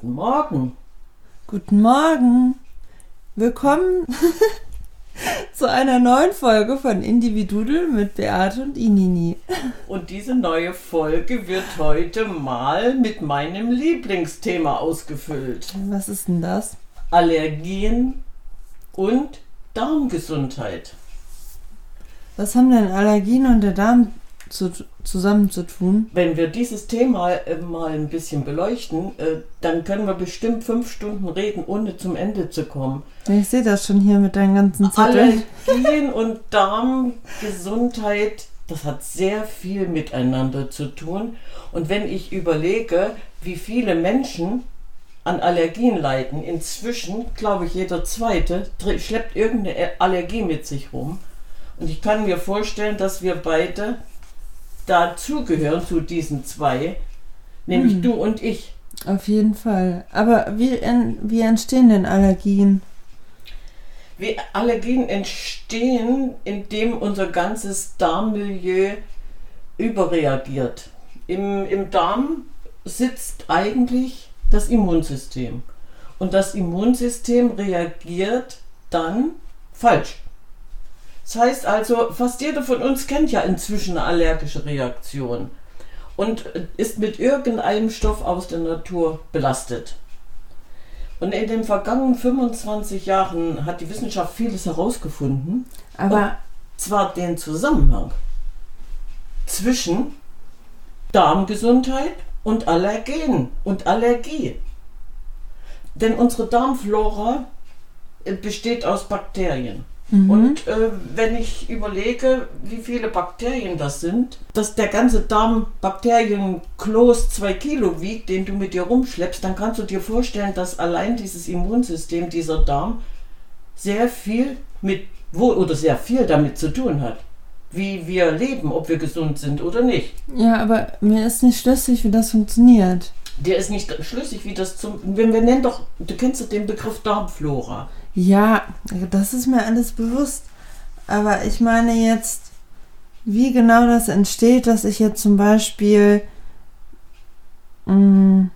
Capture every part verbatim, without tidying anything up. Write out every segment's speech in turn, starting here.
Guten Morgen. Guten Morgen. Willkommen zu einer neuen Folge von Individudel mit Beate und Inini. Und diese neue Folge wird heute mal mit meinem Lieblingsthema ausgefüllt. Was ist denn das? Allergien und Darmgesundheit. Was haben denn Allergien und der Darm zu, zusammen zu tun? Wenn wir dieses Thema äh, mal ein bisschen beleuchten, äh, dann können wir bestimmt fünf Stunden reden, ohne zum Ende zu kommen. Ich sehe das schon hier mit deinen ganzen Zetteln. Allergien und Darmgesundheit, das hat sehr viel miteinander zu tun. Und wenn ich überlege, wie viele Menschen an Allergien leiden, inzwischen, glaube ich, jeder Zweite schleppt irgendeine Allergie mit sich rum. Und ich kann mir vorstellen, dass wir beide dazugehören, zu diesen zwei, nämlich hm. du und ich. Auf jeden Fall. Aber wie, wie entstehen denn Allergien? Wie Allergien entstehen, indem unser ganzes Darmmilieu überreagiert. Im, im Darm sitzt eigentlich das Immunsystem. Und das Immunsystem reagiert dann falsch. Das heißt also, fast jeder von uns kennt ja inzwischen eine allergische Reaktion und ist mit irgendeinem Stoff aus der Natur belastet. Und in den vergangenen fünfundzwanzig Jahren hat die Wissenschaft vieles herausgefunden, aber und zwar den Zusammenhang zwischen Darmgesundheit und Allergen und Allergie. Denn unsere Darmflora besteht aus Bakterien. Mhm. Und äh, wenn ich überlege, wie viele Bakterien das sind, dass der ganze Darmbakterienkloß zwei Kilo wiegt, den du mit dir rumschleppst, dann kannst du dir vorstellen, dass allein dieses Immunsystem, dieser Darm, sehr viel mit, wo, oder sehr viel damit zu tun hat, wie wir leben, ob wir gesund sind oder nicht. Ja, aber mir ist nicht schlüssig, wie das funktioniert. Dir ist nicht schlüssig, wie das zum... Wenn wir nennen doch, du kennst doch den Begriff Darmflora. Ja, das ist mir alles bewusst. Aber ich meine jetzt, wie genau das entsteht, dass ich jetzt zum Beispiel... Mh,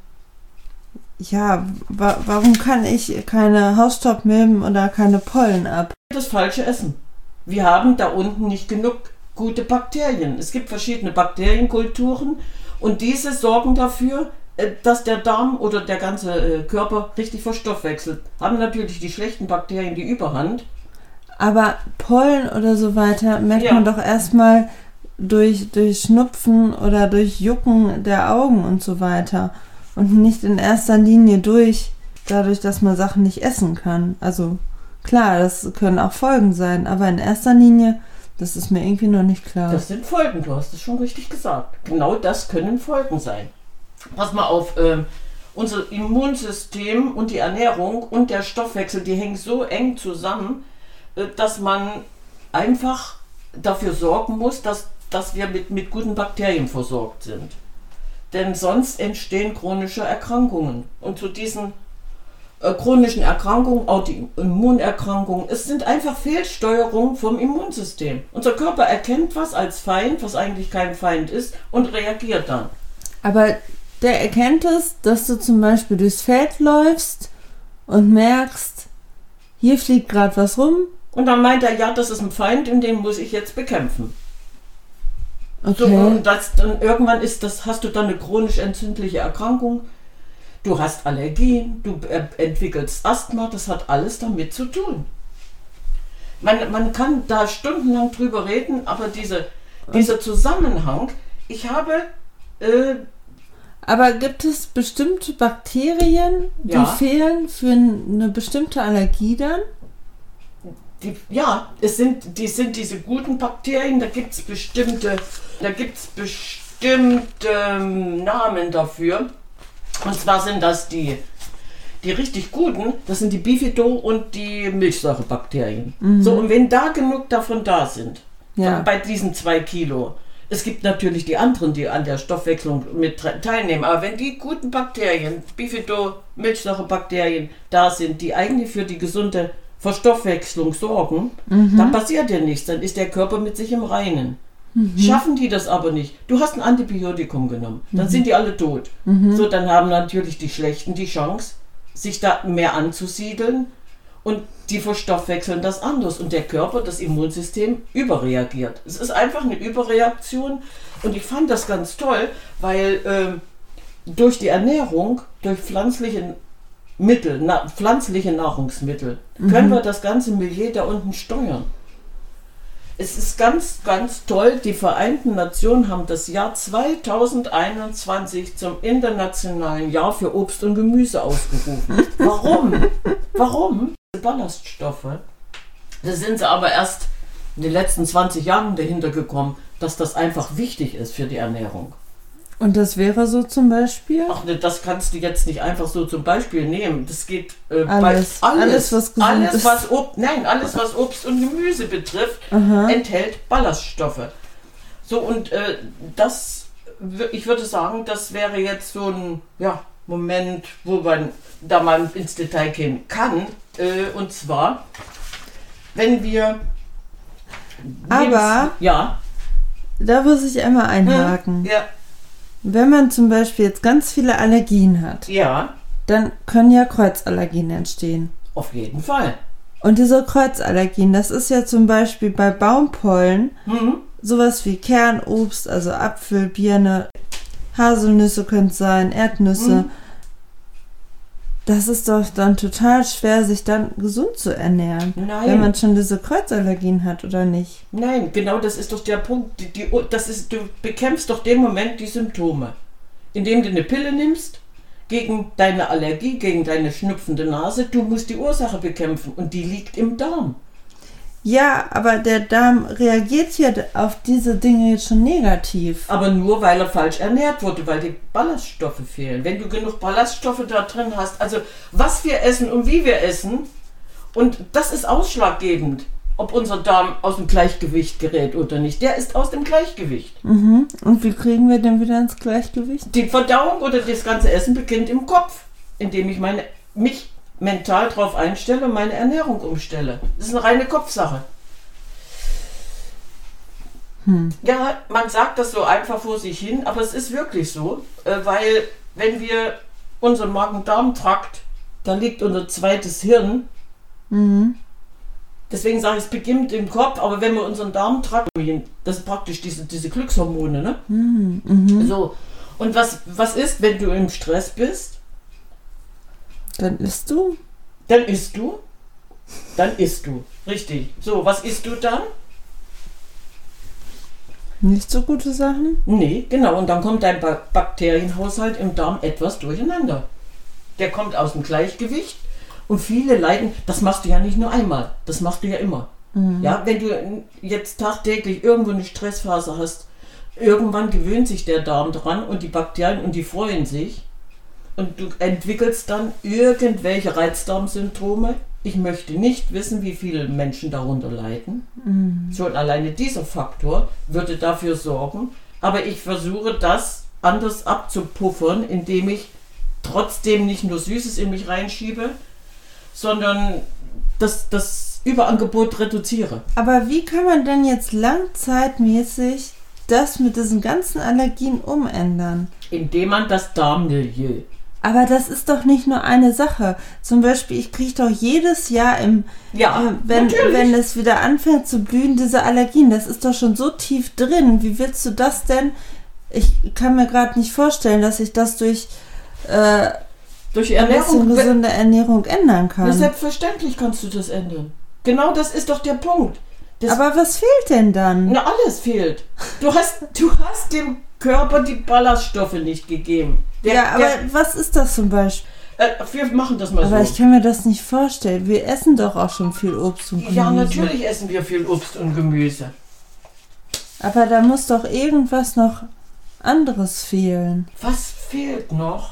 ja, wa- warum kann ich keine Hausstaubmilben oder keine Pollen ab? Das falsche Essen. Wir haben da unten nicht genug gute Bakterien. Es gibt verschiedene Bakterienkulturen und diese sorgen dafür, dass der Darm oder der ganze Körper richtig verstoffwechselt. Haben natürlich die schlechten Bakterien die Überhand. Aber Pollen oder so weiter merkt Ja. man doch erstmal durch, durch Schnupfen oder durch Jucken der Augen und so weiter. Und nicht in erster Linie durch, dadurch, dass man Sachen nicht essen kann. Also klar, das können auch Folgen sein, aber in erster Linie, das ist mir irgendwie noch nicht klar. Das sind Folgen, du hast es schon richtig gesagt. Genau das können Folgen sein. Pass mal auf, äh, unser Immunsystem und die Ernährung und der Stoffwechsel, die hängen so eng zusammen, äh, dass man einfach dafür sorgen muss, dass, dass wir mit, mit guten Bakterien versorgt sind. Denn sonst entstehen chronische Erkrankungen. Und zu diesen äh, chronischen Erkrankungen, auch die Immunerkrankungen, es sind einfach Fehlsteuerungen vom Immunsystem. Unser Körper erkennt was als Feind, was eigentlich kein Feind ist, und reagiert dann. Aber der erkennt es, dass du zum Beispiel durchs Feld läufst und merkst, hier fliegt gerade was rum. Und dann meint er, ja, das ist ein Feind und den muss ich jetzt bekämpfen. Okay. So, und das, dann irgendwann ist das, hast du dann eine chronisch entzündliche Erkrankung, du hast Allergien, du äh, entwickelst Asthma, das hat alles damit zu tun. Man, man kann da stundenlang drüber reden, aber diese, dieser Zusammenhang, ich habe... Äh, Aber gibt es bestimmte Bakterien, die Ja. fehlen für eine bestimmte Allergie dann? Die, ja, es sind, die sind diese guten Bakterien, da gibt es bestimmte, da gibt's bestimmte ähm, Namen dafür. Und zwar sind das die, die richtig guten, das sind die Bifido- und die Milchsäurebakterien. Mhm. So, und wenn da genug davon da sind, Ja. bei diesen zwei Kilo, es gibt natürlich die anderen, die an der Stoffwechslung mit teilnehmen, aber wenn die guten Bakterien, Bifido-, Milchsäurebakterien da sind, die eigentlich für die gesunde Verstoffwechslung sorgen, mhm. dann passiert ja nichts, dann ist der Körper mit sich im Reinen. Mhm. Schaffen die das aber nicht. Du hast ein Antibiotikum genommen, dann mhm. sind die alle tot. Mhm. So, dann haben natürlich die Schlechten die Chance, sich da mehr anzusiedeln und die verstoffwechseln das anders. Und der Körper, das Immunsystem, überreagiert. Es ist einfach eine Überreaktion und ich fand das ganz toll, weil ähm, durch die Ernährung, durch pflanzliche Mittel, na, pflanzliche Nahrungsmittel, mhm. können wir das ganze Milieu da unten steuern. Es ist ganz, ganz toll. Die Vereinten Nationen haben das Jahr zweitausendeinundzwanzig zum internationalen Jahr für Obst und Gemüse ausgerufen. Warum? Warum? Ballaststoffe. Da sind sie aber erst in den letzten zwanzig Jahren dahinter gekommen, dass das einfach wichtig ist für die Ernährung. Und das wäre so zum Beispiel? Ach ne, das kannst du jetzt nicht einfach so zum Beispiel nehmen. Das geht äh, alles, bei alles, alles, was gesund alles, ist. was Ob- nein, alles, was Obst und Gemüse betrifft, Aha. enthält Ballaststoffe. So, und äh, das, ich würde sagen, das wäre jetzt so ein ja, Moment, wo man da mal ins Detail gehen kann. Äh, und zwar, wenn wir... Aber, ja, da muss ich einmal einhaken. hm, ja, Wenn man zum Beispiel jetzt ganz viele Allergien hat, ja, dann können ja Kreuzallergien entstehen. auf jeden Fall. Und diese Kreuzallergien, das ist ja zum Beispiel bei Baumpollen Mhm. sowas wie Kernobst, also Apfel, Birne, Haselnüsse können es sein, Erdnüsse. Mhm. Das ist doch dann total schwer, sich dann gesund zu ernähren. Nein. Wenn man schon diese Kreuzallergien hat, oder nicht? Nein, genau das ist doch der Punkt. Die, die, das ist, du bekämpfst doch den Moment die Symptome, indem du eine Pille nimmst gegen deine Allergie, gegen deine schnupfende Nase. Du musst die Ursache bekämpfen und die liegt im Darm. Ja, aber der Darm reagiert ja auf diese Dinge jetzt schon negativ. Aber nur, weil er falsch ernährt wurde, weil die Ballaststoffe fehlen. Wenn du genug Ballaststoffe da drin hast, also was wir essen und wie wir essen, und das ist ausschlaggebend, ob unser Darm aus dem Gleichgewicht gerät oder nicht. Der ist aus dem Gleichgewicht. Mhm. Und wie kriegen wir denn wieder ins Gleichgewicht? Die Verdauung oder das ganze Essen beginnt im Kopf, indem ich meine, mich mental darauf einstelle und meine Ernährung umstelle. Das ist eine reine Kopfsache. Hm. Ja, man sagt das so einfach vor sich hin, aber es ist wirklich so, äh, weil wenn wir unseren Magen-Darm-Trakt, da liegt unser zweites Hirn, Mhm. deswegen sage ich, es beginnt im Kopf, aber wenn wir unseren Darmtrakt, das sind praktisch diese, diese Glückshormone, ne? Mhm. Mhm. So. Und was, was ist, wenn du im Stress bist? Dann isst du? Dann isst du. Dann isst du. Richtig. So, was isst du dann? Nicht so gute Sachen? Nee, genau. Und dann kommt dein ba- Bakterienhaushalt im Darm etwas durcheinander. Der kommt aus dem Gleichgewicht und viele leiden, das machst du ja nicht nur einmal, das machst du ja immer. Mhm. Ja, wenn du jetzt tagtäglich irgendwo eine Stressphase hast, irgendwann gewöhnt sich der Darm dran und die Bakterien und die freuen sich. Und du entwickelst dann irgendwelche Reizdarmsymptome. Ich möchte nicht wissen, wie viele Menschen darunter leiden. Mhm. Schon alleine dieser Faktor würde dafür sorgen. Aber ich versuche das anders abzupuffern, indem ich trotzdem nicht nur Süßes in mich reinschiebe, sondern das, das Überangebot reduziere. Aber wie kann man denn jetzt langzeitmäßig das mit diesen ganzen Allergien umändern? Indem man das Darmmilieu. Aber das ist doch nicht nur eine Sache. Zum Beispiel, ich kriege doch jedes Jahr, im, Ja, äh, wenn, natürlich. wenn es wieder anfängt zu blühen, diese Allergien. Das ist doch schon so tief drin. Wie willst du das denn? Ich kann mir gerade nicht vorstellen, dass ich das durch äh, Durch ein bisschen Ernährung. gesunde Ernährung ändern Ja, kann. selbstverständlich kannst du das ändern. Genau das ist doch der Punkt. Das, Aber was fehlt denn dann? na, alles fehlt. Du hast, du hast dem Körper die Ballaststoffe nicht gegeben. Der, ja, aber der, was ist das zum Beispiel? äh, wir machen das mal Aber so. ich kann mir das nicht vorstellen. Wir essen doch auch schon viel Obst und Gemüse. Ja, natürlich essen wir viel Obst und Gemüse. Aber da muss doch irgendwas noch anderes fehlen. Was fehlt noch?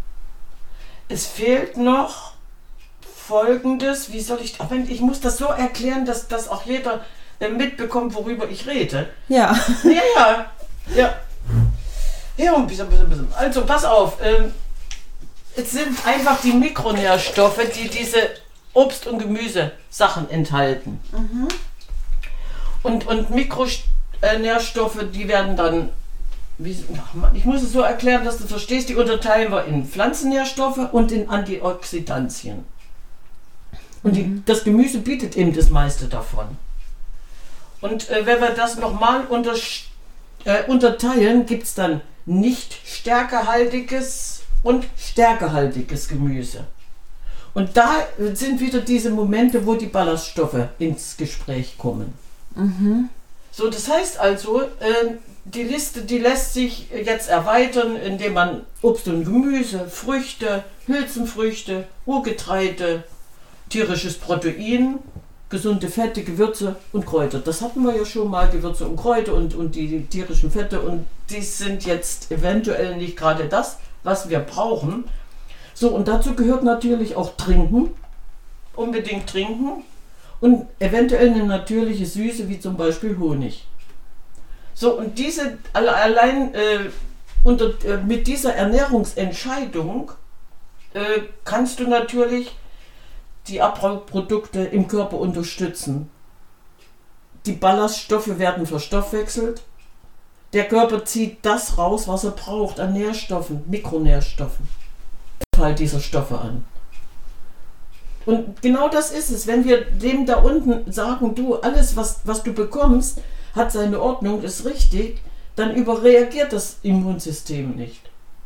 Es fehlt noch Folgendes. Wie soll ich... Aber ich muss das so erklären, dass, dass auch jeder äh, mitbekommt, worüber ich rede. Ja. Ja, ja. Ja. Ja, ein bisschen, bisschen, bisschen. Also, pass auf. Ähm, es sind einfach die Mikronährstoffe, die diese Obst- und Gemüsesachen enthalten. Mhm. Und, und Mikro, äh, Nährstoffe, die werden dann, wie, ich muss es so erklären, dass du verstehst, die unterteilen wir in Pflanzennährstoffe und in Antioxidantien. Und die, mhm. das Gemüse bietet eben das meiste davon. Und äh, wenn wir das nochmal unter, äh, unterteilen, gibt es dann nicht stärkehaltiges und stärkehaltiges Gemüse. Und da sind wieder diese Momente, wo die Ballaststoffe ins Gespräch kommen. Mhm. So, das heißt also, äh, die Liste, die lässt sich jetzt erweitern, indem man Obst und Gemüse, Früchte, Hülsenfrüchte, Urgetreide, tierisches Protein, gesunde Fette, Gewürze und Kräuter. Das hatten wir ja schon mal, Gewürze und Kräuter und, und die, die tierischen Fette. Und die sind jetzt eventuell nicht gerade das, was wir brauchen. So, und dazu gehört natürlich auch Trinken. Unbedingt trinken. Und eventuell eine natürliche Süße, wie zum Beispiel Honig. So, und diese allein äh, unter, äh, mit dieser Ernährungsentscheidung äh, kannst du natürlich die Abbauprodukte im Körper unterstützen. Die Ballaststoffe werden verstoffwechselt. Der Körper zieht das raus, was er braucht an Nährstoffen, Mikronährstoffen. Halt dieser Stoffe an. Und genau das ist es, wenn wir dem da unten sagen, du, alles, was, was du bekommst, hat seine Ordnung, ist richtig, dann überreagiert das Immunsystem nicht.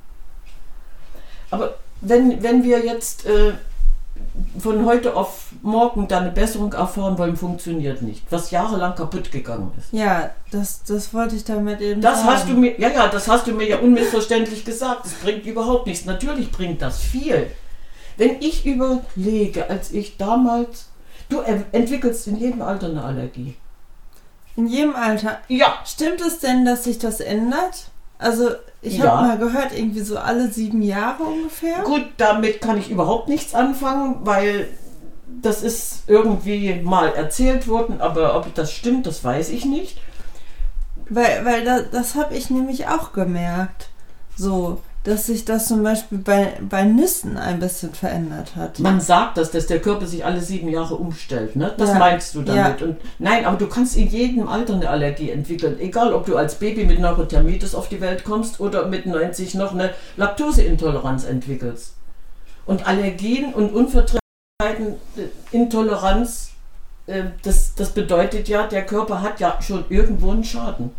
Aber wenn, wenn wir jetzt äh, von heute auf morgen dann eine Besserung erfahren wollen, funktioniert nicht. Was jahrelang kaputt gegangen ist. Ja, das, das wollte ich damit eben das sagen. Hast du mir, ja, ja, das hast du mir ja unmissverständlich gesagt. Das bringt überhaupt nichts. Natürlich bringt das viel. Wenn ich überlege, als ich damals... Du entwickelst in jedem Alter eine Allergie. In jedem Alter? Ja. Stimmt es denn, dass sich das ändert? Also, ich ja. habe mal gehört, irgendwie so alle sieben Jahre ungefähr. Gut, damit kann ich überhaupt nichts anfangen, weil das ist irgendwie mal erzählt worden, aber ob das stimmt, das weiß ich nicht. Weil, weil das, das habe ich nämlich auch gemerkt. So, dass sich das zum Beispiel bei, bei Nüssen ein bisschen verändert hat. Man sagt das, dass der Körper sich alle sieben Jahre umstellt, ne? Das ja. meinst du damit. Ja. Und nein, aber du kannst in jedem Alter eine Allergie entwickeln. Egal, ob du als Baby mit Neurothermitis auf die Welt kommst oder mit neunzig noch eine Laktoseintoleranz entwickelst. Und Allergien und Unverträglichkeiten, Intoleranz, das, das bedeutet ja, der Körper hat ja schon irgendwo einen Schaden.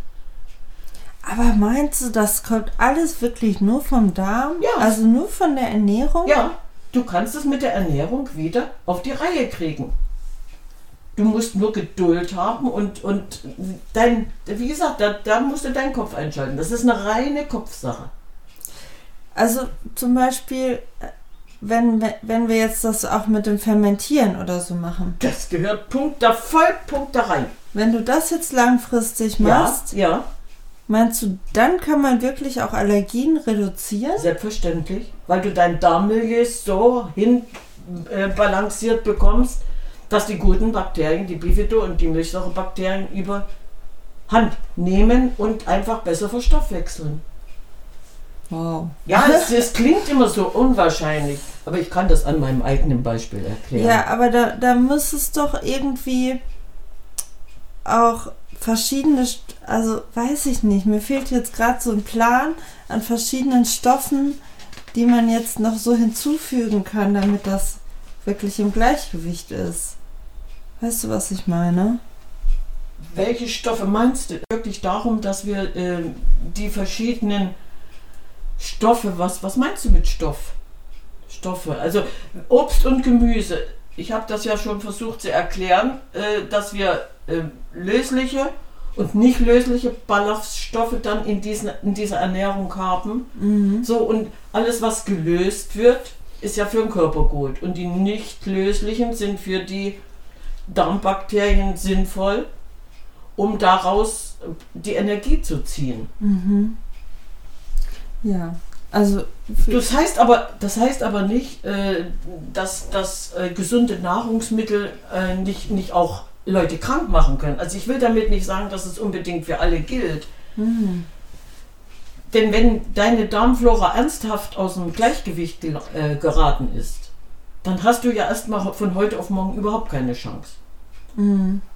Aber meinst du, das kommt alles wirklich nur vom Darm? Ja. Also nur von der Ernährung? Ja, du kannst es mit der Ernährung wieder auf die Reihe kriegen. Du musst nur Geduld haben und, und dein, wie gesagt, da, da musst du deinen Kopf einschalten. Das ist eine reine Kopfsache. Also zum Beispiel, wenn, wenn wir jetzt das auch mit dem Fermentieren oder so machen. Das gehört Punkt da voll Punkt da rein. Wenn du das jetzt langfristig machst, ja, ja. Meinst du, dann kann man wirklich auch Allergien reduzieren? Selbstverständlich, weil du dein Darmmilieu so hin äh, balanciert bekommst, dass die guten Bakterien, die Bifido- und die Milchsäurebakterien überhand nehmen und einfach besser verstoffwechseln. Wow. Ja, es, es klingt immer so unwahrscheinlich, aber ich kann das an meinem eigenen Beispiel erklären. Ja, aber da, da muss es doch irgendwie auch verschiedene, also weiß ich nicht, mir fehlt jetzt gerade so ein Plan an verschiedenen Stoffen, die man jetzt noch so hinzufügen kann, damit das wirklich im Gleichgewicht ist. Weißt du, was ich meine? Welche Stoffe meinst du? Wirklich darum, dass wir äh, die verschiedenen Stoffe, was, was meinst du mit Stoff? Stoffe, also Obst und Gemüse. Ich habe das ja schon versucht zu erklären, äh, dass wir äh, lösliche und nicht lösliche Ballaststoffe dann in, diesen, in dieser Ernährung haben. Mhm. So, und alles, was gelöst wird, ist ja für den Körper gut. Und die nicht löslichen sind für die Darmbakterien sinnvoll, um daraus die Energie zu ziehen. Mhm. Ja, also das heißt aber, das heißt aber nicht, äh, dass, dass äh, gesunde Nahrungsmittel äh, nicht, nicht auch Leute krank machen können. Also ich will damit nicht sagen, dass es unbedingt für alle gilt. Mhm. Denn wenn deine Darmflora ernsthaft aus dem Gleichgewicht ge- äh, geraten ist, dann hast du ja erstmal von heute auf morgen überhaupt keine Chance. Mhm.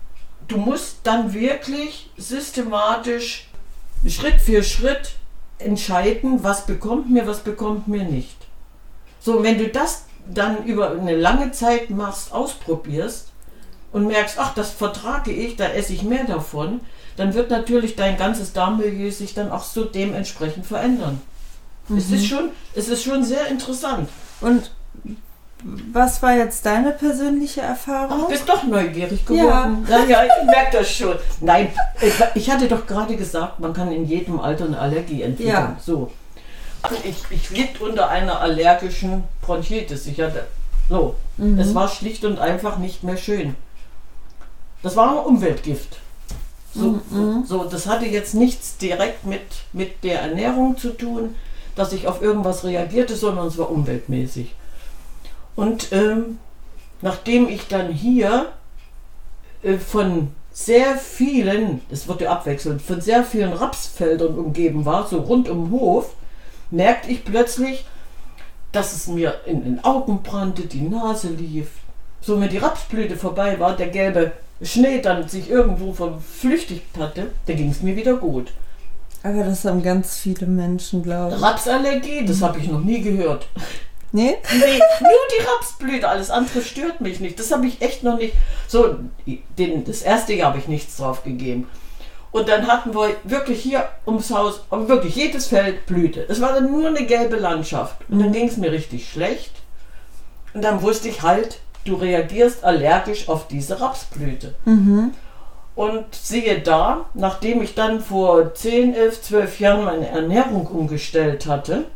du musst dann wirklich systematisch Schritt für Schritt entscheiden, was bekommt mir, was bekommt mir nicht. So, wenn du das dann über eine lange Zeit machst, ausprobierst und merkst, ach, das vertrage ich, da esse ich mehr davon, dann wird natürlich dein ganzes Darmmilieu sich dann auch so dementsprechend verändern. Mhm. Es ist schon, es ist schon sehr interessant. Und was war jetzt deine persönliche Erfahrung? Ach, bist doch neugierig geworden. Ja, ja, ich merke das schon. Nein, ich hatte doch gerade gesagt, man kann in jedem Alter eine Allergie entwickeln. Ja. So. Ich, ich litt unter einer allergischen Bronchitis. Ich hatte, so. Mhm. Es war schlicht und einfach nicht mehr schön. Das war ein Umweltgift. So, mhm. so, das hatte jetzt nichts direkt mit, mit der Ernährung zu tun, dass ich auf irgendwas reagierte, sondern es war umweltmäßig. Und ähm, nachdem ich dann hier äh, von sehr vielen, es wurde abwechselnd, von sehr vielen Rapsfeldern umgeben war, so rund um den Hof, merkte ich plötzlich, dass es mir in den Augen brannte, die Nase lief. So, wenn die Rapsblüte vorbei war, der gelbe Schnee dann sich irgendwo verflüchtigt hatte, dann ging es mir wieder gut. Aber das haben ganz viele Menschen, glaube ich. Rapsallergie, das habe ich noch nie gehört. Nee? Nee, nur die Rapsblüte, alles andere stört mich nicht. Das habe ich echt noch nicht. So, den, das erste Jahr habe ich nichts drauf gegeben. Und dann hatten wir wirklich hier ums Haus, aber wirklich jedes Feld Blüte. Es war dann nur eine gelbe Landschaft. Und dann ging es mir richtig schlecht. Und dann wusste ich halt, du reagierst allergisch auf diese Rapsblüte. Mhm. Und siehe da, nachdem ich dann vor zehn, elf, zwölf Jahren meine Ernährung umgestellt hatte.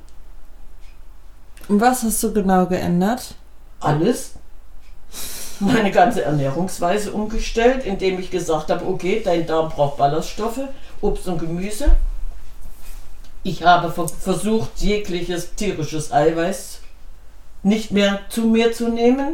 Und was hast du genau geändert? Alles. Meine ganze Ernährungsweise umgestellt, indem ich gesagt habe, okay, dein Darm braucht Ballaststoffe, Obst und Gemüse. Ich habe versucht, jegliches tierisches Eiweiß nicht mehr zu mir zu nehmen.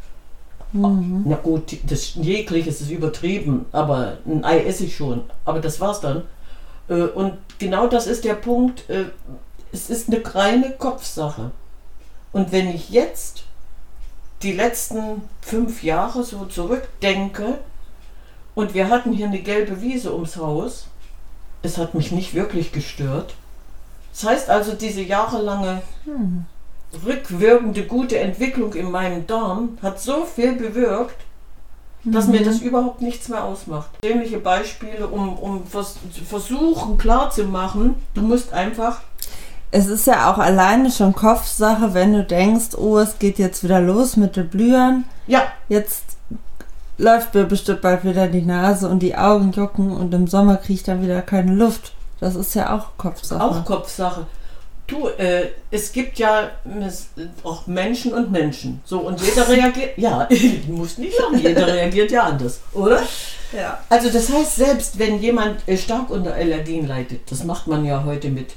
Mhm. Na gut, das jegliches ist übertrieben, aber ein Ei esse ich schon. Aber das war's dann. Und genau das ist der Punkt. Es ist eine reine Kopfsache. Und wenn ich jetzt die letzten fünf Jahre so zurückdenke und wir hatten hier eine gelbe Wiese ums Haus, es hat mich nicht wirklich gestört. Das heißt also, diese jahrelange hm. rückwirkende gute Entwicklung in meinem Darm hat so viel bewirkt, dass mhm. mir das überhaupt nichts mehr ausmacht. Ähnliche Beispiele, um, um vers- versuchen klarzumachen, du musst einfach... Es ist ja auch alleine schon Kopfsache, wenn du denkst, oh, es geht jetzt wieder los mit den Blühern. Ja. Jetzt läuft mir bestimmt bald wieder die Nase und die Augen jucken und im Sommer kriege ich dann wieder keine Luft. Das ist ja auch Kopfsache. Auch Kopfsache. Du, äh, es gibt ja es, auch Menschen und Menschen. So, und jeder reagiert, ja, du musst nicht sagen, jeder reagiert ja anders, oder? Ja. Also das heißt, selbst wenn jemand äh, stark unter Allergien leidet, das macht man ja heute mit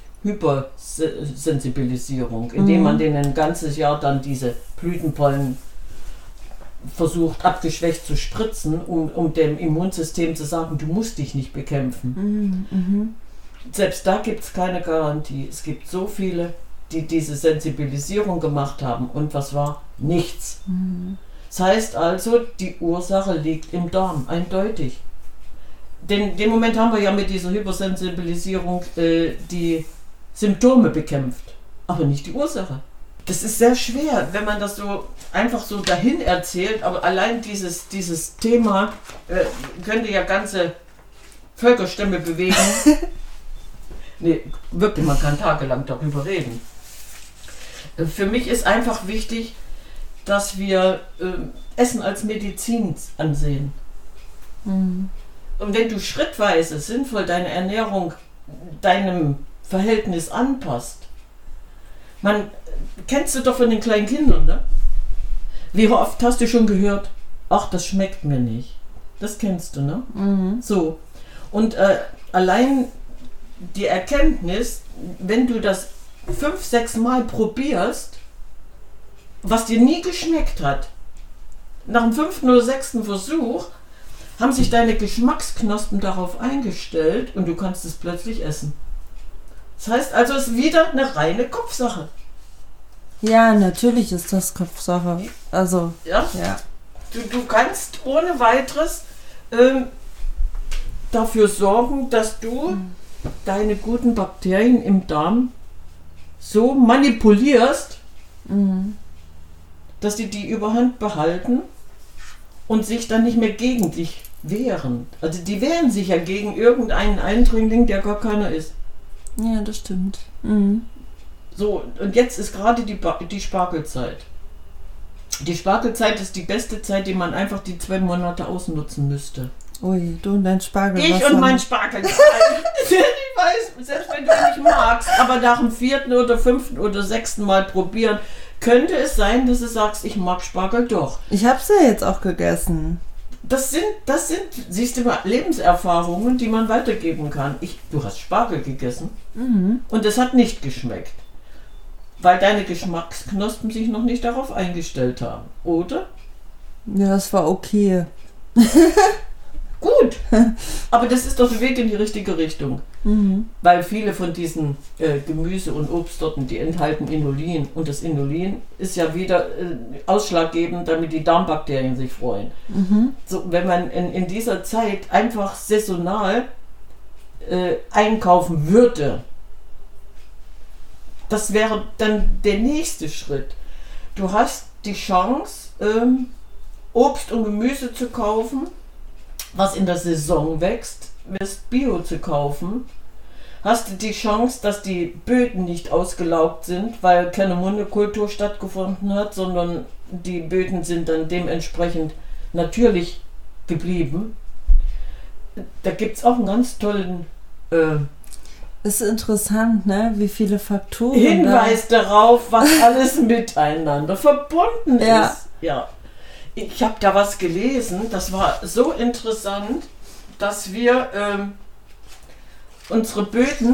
Hypersensibilisierung, indem mhm. man denen ein ganzes Jahr dann diese Blütenpollen versucht, abgeschwächt zu spritzen, um, um dem Immunsystem zu sagen, du musst dich nicht bekämpfen. Mhm. Mhm. Selbst da gibt es keine Garantie. Es gibt so viele, die diese Sensibilisierung gemacht haben und was war? Nichts. Mhm. Das heißt also, die Ursache liegt im Darm, eindeutig. Den, den Moment haben wir ja mit dieser Hypersensibilisierung äh, die Symptome bekämpft, aber nicht die Ursache. Das ist sehr schwer, wenn man das so einfach so dahin erzählt, aber allein dieses, dieses Thema äh, könnte ja ganze Völkerstämme bewegen. Nee, wirklich, man kann tagelang darüber reden. Äh, für mich ist einfach wichtig, dass wir äh, Essen als Medizin ansehen. Mhm. Und wenn du schrittweise sinnvoll deine Ernährung deinem Verhältnis anpasst, man, kennst du doch von den kleinen Kindern, ne? Wie oft hast du schon gehört, ach, das schmeckt mir nicht. Das kennst du, ne? Mhm. So. Und äh, allein die Erkenntnis, wenn du das fünf, sechs Mal probierst, was dir nie geschmeckt hat, nach dem fünften oder sechsten Versuch haben sich deine Geschmacksknospen darauf eingestellt und du kannst es plötzlich essen. Das heißt also, es ist wieder eine reine Kopfsache. Ja, natürlich ist das Kopfsache. Also, ja. ja. Du, du kannst ohne weiteres ähm, dafür sorgen, dass du mhm. deine guten Bakterien im Darm so manipulierst, mhm. dass die die Überhand behalten und sich dann nicht mehr gegen dich wehren. Also die wehren sich ja gegen irgendeinen Eindringling, der gar keiner ist. Ja, das stimmt. Mhm. So, und jetzt ist gerade die, ba- die Spargelzeit. Die Spargelzeit ist die beste Zeit, die man einfach die zwei Monate ausnutzen müsste. Ui, du und dein Spargel. Ich und mein Spargel. Ich weiß, selbst wenn du ihn nicht magst, aber nach dem vierten oder fünften oder sechsten Mal probieren, könnte es sein, dass du sagst, ich mag Spargel doch. Ich hab's ja jetzt auch gegessen. Das sind, das sind, siehst du mal, Lebenserfahrungen, die man weitergeben kann. Ich, du hast Spargel gegessen mhm. und es hat nicht geschmeckt, weil deine Geschmacksknospen sich noch nicht darauf eingestellt haben, oder? Ja, es war okay. Gut, aber das ist doch der Weg in die richtige Richtung. Mhm. Weil viele von diesen äh, Gemüse- und Obstsorten, die enthalten Inulin. Und das Inulin ist ja wieder äh, ausschlaggebend, damit die Darmbakterien sich freuen. Mhm. So, wenn man in, in dieser Zeit einfach saisonal äh, einkaufen würde, das wäre dann der nächste Schritt. Du hast die Chance, ähm, Obst und Gemüse zu kaufen, was in der Saison wächst, wirst Bio zu kaufen, hast du die Chance, dass die Böden nicht ausgelaugt sind, weil keine Monokultur stattgefunden hat, sondern die Böden sind dann dementsprechend natürlich geblieben. Da gibt es auch einen ganz tollen äh, ist interessant, ne? Wie viele Faktoren Hinweis da darauf, was alles miteinander verbunden ja. ist. Ja. Ich habe da was gelesen, das war so interessant, dass wir ähm, unsere Böden,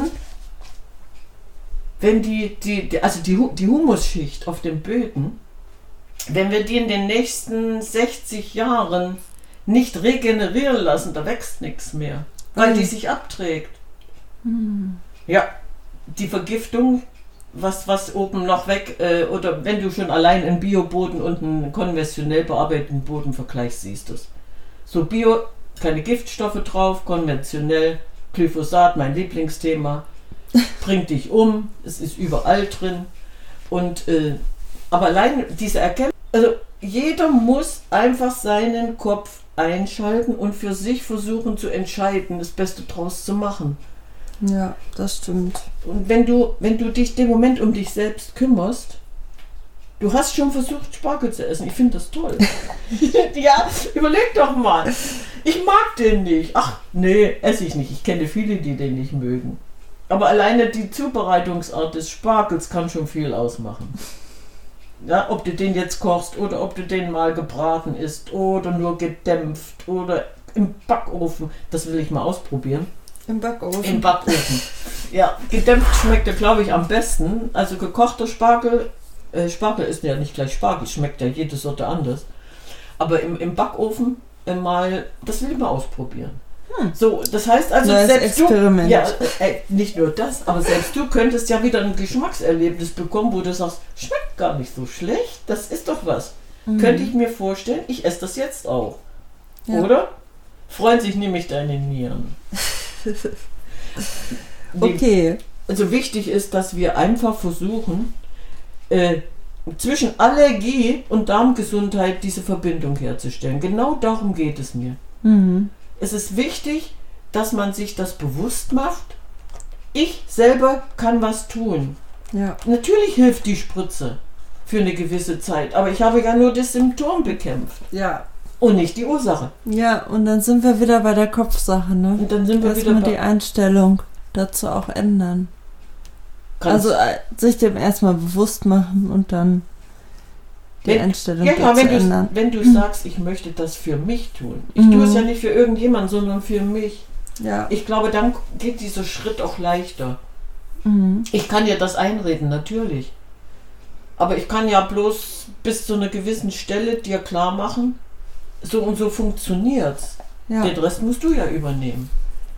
wenn die, die, die also die, die Humusschicht auf den Böden, wenn wir die in den nächsten sechzig Jahren nicht regenerieren lassen, da wächst nichts mehr, weil mhm. die sich abträgt. Mhm. Ja, die Vergiftung, was, was oben noch weg, äh, oder wenn du schon allein einen Bioboden und einen konventionell bearbeiteten Boden vergleichst, siehst du es. So Bio, keine Giftstoffe drauf, konventionell, Glyphosat, mein Lieblingsthema, bringt dich um, es ist überall drin. Und, äh, aber allein diese Erkenntnis, also jeder muss einfach seinen Kopf einschalten und für sich versuchen zu entscheiden, das Beste draus zu machen. Ja, das stimmt. Und wenn du, wenn du dich dem Moment um dich selbst kümmerst, du hast schon versucht, Spargel zu essen. Ich finde das toll. Ja, überleg doch mal. Ich mag den nicht. Ach, nee, esse ich nicht. Ich kenne viele, die den nicht mögen. Aber alleine die Zubereitungsart des Spargels kann schon viel ausmachen. Ja, ob du den jetzt kochst oder ob du den mal gebraten isst oder nur gedämpft oder im Backofen. Das will ich mal ausprobieren. Im Backofen. Im Backofen. Ja, gedämpft schmeckt er, glaube ich, am besten. Also gekochter Spargel, äh, Spargel ist ja nicht gleich Spargel, schmeckt ja jede Sorte anders. Aber im, im Backofen äh, mal, das will ich mal ausprobieren. Hm. So, das heißt also, Neues selbst Experiment. du, ja, äh, nicht nur das, aber selbst du könntest ja wieder ein Geschmackserlebnis bekommen, wo du sagst, schmeckt gar nicht so schlecht, das ist doch was. Mhm. Könnte ich mir vorstellen, ich esse das jetzt auch. Ja. Oder? Freuen sich nämlich deine Nieren. Okay. Also wichtig ist, dass wir einfach versuchen, äh, zwischen Allergie und Darmgesundheit diese Verbindung herzustellen. Genau darum geht es mir. Mhm. Es ist wichtig, dass man sich das bewusst macht. Ich selber kann was tun. Ja. Natürlich hilft die Spritze für eine gewisse Zeit, aber ich habe ja nur das Symptom bekämpft. Ja. Und nicht die Ursache. Ja, und dann sind wir wieder bei der Kopfsache, ne? Und dann sind wir Erst wieder mal bei die Einstellung dazu auch ändern. Kannst also äh, sich dem erstmal bewusst machen und dann die wenn, Einstellung ja, dazu wenn ändern. Du, wenn du sagst, ich möchte das für mich tun. Ich mhm. tue es ja nicht für irgendjemanden, sondern für mich. Ja. Ich glaube, dann geht dieser Schritt auch leichter. Mhm. Ich kann ja das einreden, natürlich. Aber ich kann ja bloß bis zu einer gewissen Stelle dir klar machen, so und so funktioniert's. Ja. Den Rest musst du ja übernehmen.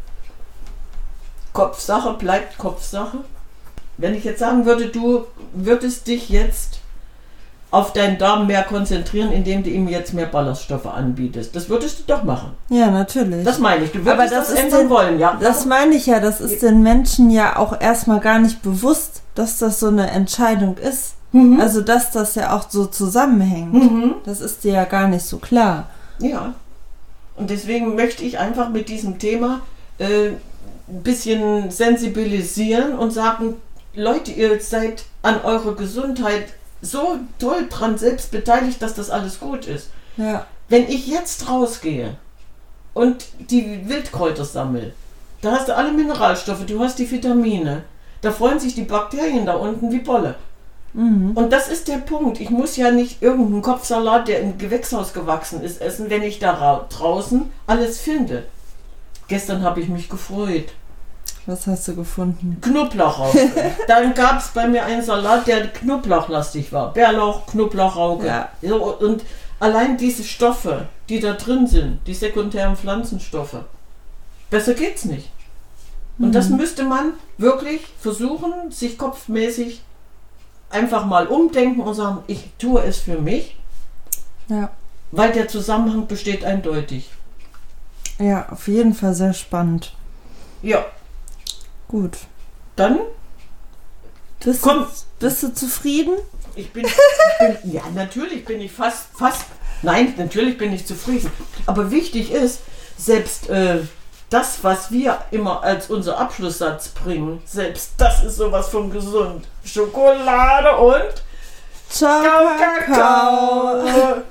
Kopfsache bleibt Kopfsache. Wenn ich jetzt sagen würde, du würdest dich jetzt auf deinen Darm mehr konzentrieren, indem du ihm jetzt mehr Ballaststoffe anbietest. Das würdest du doch machen. Ja, natürlich. Das meine ich. Du würdest Aber das, das ist ändern den, wollen, ja. Das meine ich ja, das ist den Menschen ja auch erstmal gar nicht bewusst, dass das so eine Entscheidung ist. Mhm. Also, dass das ja auch so zusammenhängt. Mhm. Das ist dir ja gar nicht so klar. Ja. Und deswegen möchte ich einfach mit diesem Thema äh, ein bisschen sensibilisieren und sagen, Leute, ihr seid an eurer Gesundheit so toll dran selbst beteiligt, dass das alles gut ist. Ja. Wenn ich jetzt rausgehe und die Wildkräuter sammle, da hast du alle Mineralstoffe, du hast die Vitamine, da freuen sich die Bakterien da unten wie Bolle. Mhm. Und das ist der Punkt. Ich muss ja nicht irgendeinen Kopfsalat, der im Gewächshaus gewachsen ist, essen, wenn ich da ra- draußen alles finde. Gestern habe ich mich gefreut. Was hast du gefunden? Knoblauchrauke. Dann gab es bei mir einen Salat, der knoblauchlastig war. Bärlauch, Knoblauchrauke. Ja. So, und allein diese Stoffe, die da drin sind, die sekundären Pflanzenstoffe, besser geht's nicht. Und Mhm. das müsste man wirklich versuchen, sich kopfmäßig einfach mal umdenken und sagen, ich tue es für mich, Ja. weil der Zusammenhang besteht eindeutig. Ja, auf jeden Fall sehr spannend. Ja, Gut. dann Bist, Komm. Du, bist du zufrieden? Ich bin, ich bin, ja, natürlich bin ich fast, fast, nein, natürlich bin ich zufrieden. Aber wichtig ist, selbst äh, das, was wir immer als unser Abschlusssatz bringen, selbst das ist sowas von gesund. Schokolade und Ciao, Kakao.